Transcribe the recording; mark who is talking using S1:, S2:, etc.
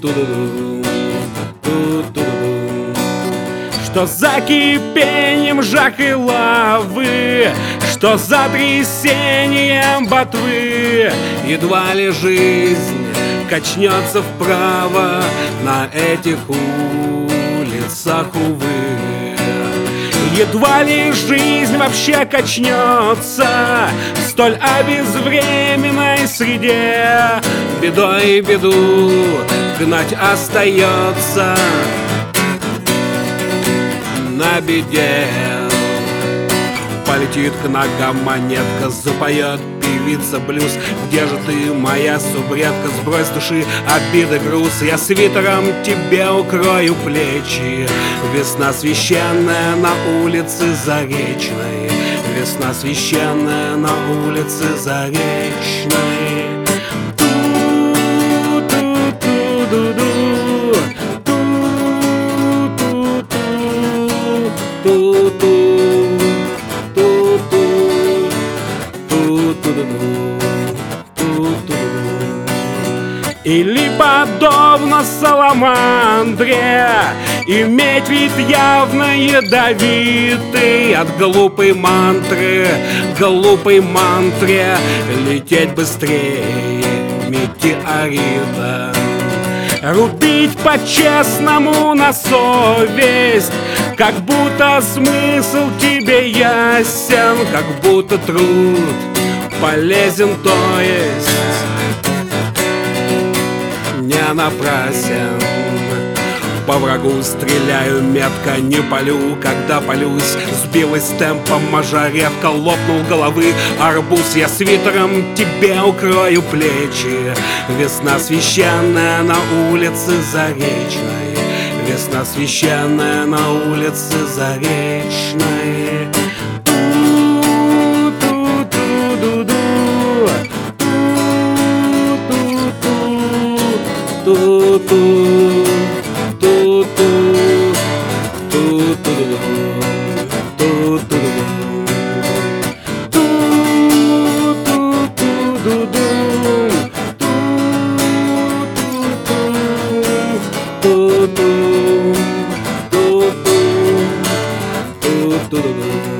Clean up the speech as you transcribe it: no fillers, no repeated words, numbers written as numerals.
S1: Ту-ду-ду, ту-ду-ду. Что за кипением жак и лавы, что за трясением ботвы, едва ли жизнь качнется вправо на этих улицах, увы. Едва ли жизнь вообще качнется в столь обезвременной среде. Бедой беду гнать остается на беде. Полетит к ногам монетка, запоет певица блюз. Где же ты, моя субредка? Сбрось с души обиды груз. Я свитером тебе укрою плечи. Весна священная на улице Заречной. Весна священная на улице Заречной. Или подобно саламандре иметь вид явно ядовитый. От глупой мантре лететь быстрее метеорита. Рубить по-честному на совесть, как будто смысл тебе ясен, как будто труд полезен, то есть не напрасен. По врагу стреляю метко, не палю, когда палюсь. Сбилась темпом мажоретка, лопнул головы арбуз. Я свитером тебе укрою плечи. Весна священная на улице Заречной. Весна священная на улице Заречной. Do